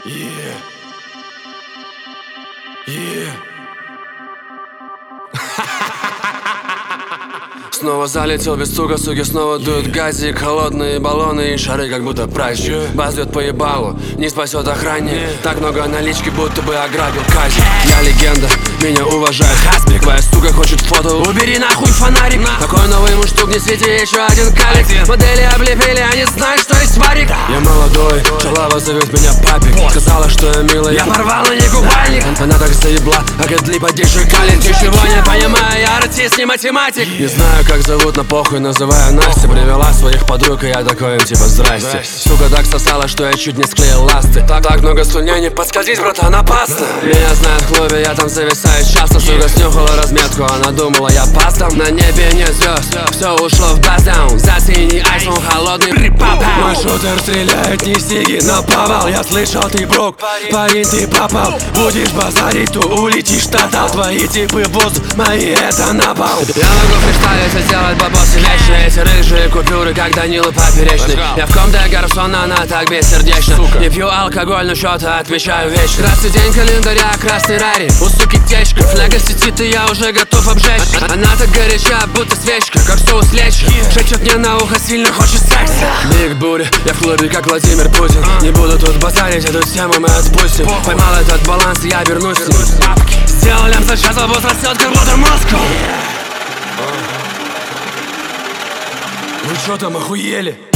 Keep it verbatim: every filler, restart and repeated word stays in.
Yeah. Yeah. Снова залетел без стука, суки снова дуют газик. Холодные баллоны и шары, как будто праздник. Бас бьет по ебалу, не спасет охранник. Так много налички, будто бы ограбил казик. Я легенда, меня уважает Хасбик. Твоя сука хочет фото, убери нахуй фонарик. Такой новый муштук, не свети еще один калик. Модели облепили, они знают, что есть варик. Я молодой, шалава зовет меня папик. Сказала, что я милый, я порвал на ней купальник. Она так заебла, а Гэдли поддержи калит. Ничего не понимаю, я артист, не математик. Не знаю, как зовут, на похуй, называю Настя. Привела своих подруг, и я такой им типа здрасте. Сука так сосала, что я чуть не склеил ласты. Так, так много слюней, не подскользись, братан, опасно. Меня знают в клубе, я там зависаю часто. Сука снюхала разметку, она думала, я пастом. На небе нет звезд, все ушло в баздаун. За синий айфон, холодный припапа. Мой шутер стреляет не сиги, но повал. Я слышал, ты брук, парень, ты попал. Будешь базарить, то улетишь тотал. Твои типы босс, мои это напал. Я могу фристайлить, сделать бабосы вечные. Эти рыжие купюры, как Данила Поперечный. Я в комнате гарсона, она так бессердечна. Не пью алкоголь, но счеты отмечаю вечно. Красный день календаря, красный рари. У суки течка, фляга сидит, и я уже готов обжечь. Она так горяча, будто свечка, как соус лечка. Шепчет мне на ухо, сильно хочет секса. Биг Бури, я в клубе, как Владимир Путин. Не буду тут базарить, эту тему мы отпустим. Поймал этот баланс, и я вернусь с ним. Сделал лям за час, а босс растет, как Water Moscow. Вы что там, охуели?